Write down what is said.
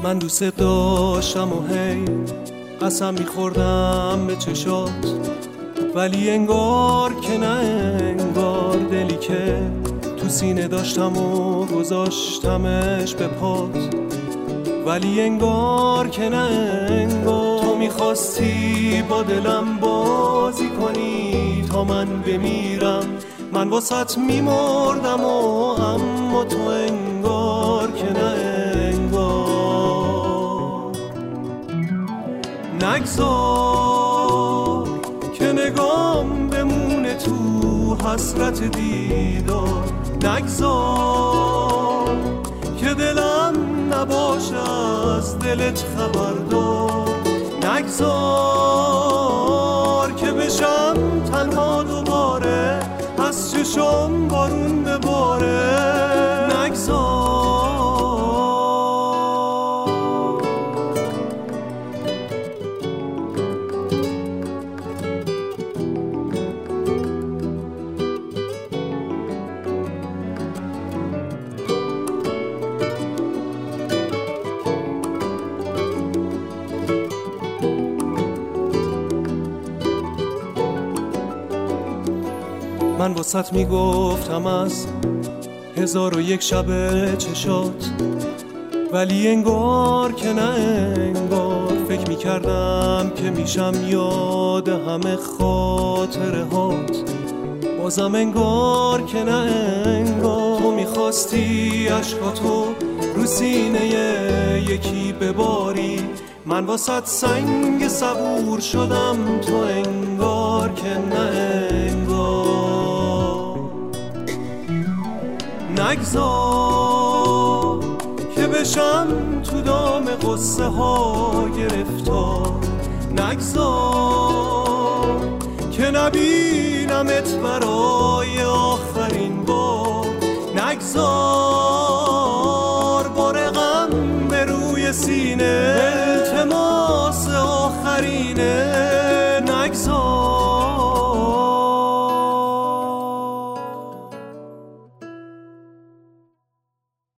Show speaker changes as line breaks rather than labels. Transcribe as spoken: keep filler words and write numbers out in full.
من دوست داشتم و هی قسم میخوردم به چشات، ولی انگار که نه انگار دلی که تو سینه داشتم و گذاشتمش به پات، ولی انگار که نه انگار تو میخواستی با دلم بازی کنی تا من بمیرم. من واسط میمردم و اما تو انگار که نه انگار. نگذار که نگام بمونه تو حسرت دیدار، نگذار که دلم نباشه از دلت خبردار، نگذار که بشم تنها دوباره از چشم بارون بباره، نگذار. من واسط میگفتم از هزار و یک شب چشات، ولی انگار که نه انگار فکر میکردم که میشم یاد همه خاطره هات، بازم انگار که نه انگار تو میخواستی عشقاتو رو سینه یکی بباری، من واسط سنگ صبور شدم تو انگار که نه انگار. نگذار که بشم تو دام قصه ها گرفتار، نگذار که نبینمت برای آخرین بار، نگذار